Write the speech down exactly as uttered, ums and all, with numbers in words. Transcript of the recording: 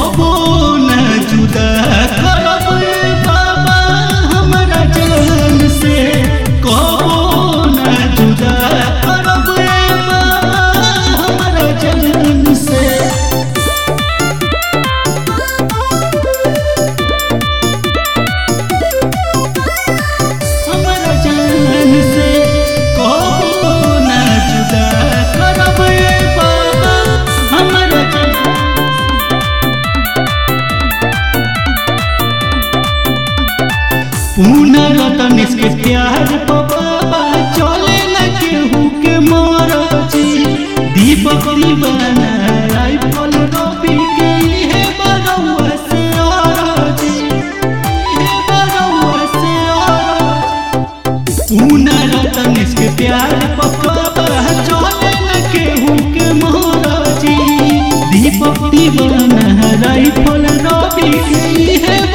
कबो न जुदा करब बाबा हमरा जान से, कबो न जुदा करब बाबा हमरा जान से। हमरा जान से कबो न जुदा करब बाबा हमरा जान। पुनरतन इसके प्यार बाबा चले न केहू के मरजी, दीपक दीवाना राइफल रवि के इहे बरौआ से अरजी, इहे बरौआ से अरजी। पुनरतन इसके प्यार बाबा चले न केहू के मरजी, दीपक दीवाना राइफल रवि के इहे